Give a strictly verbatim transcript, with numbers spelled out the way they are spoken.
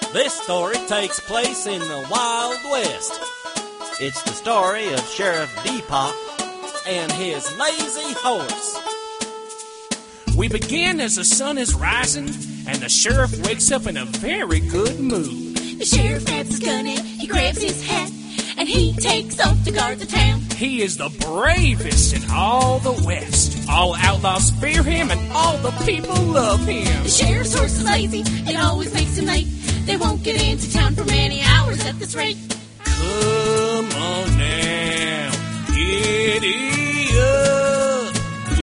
This story takes place in the Wild West. It's the story of Sheriff Deepak and his lazy horse. We begin as the sun is rising, and the sheriff wakes up in a very good mood. The sheriff grabs his gun and he grabs his hat, and he takes off to guard the town. He is the bravest in all the West. All outlaws fear him, and all the people love him. The sheriff's horse is lazy, it always makes him late. They won't get into town for many hours at this rate. Come on now, giddy up.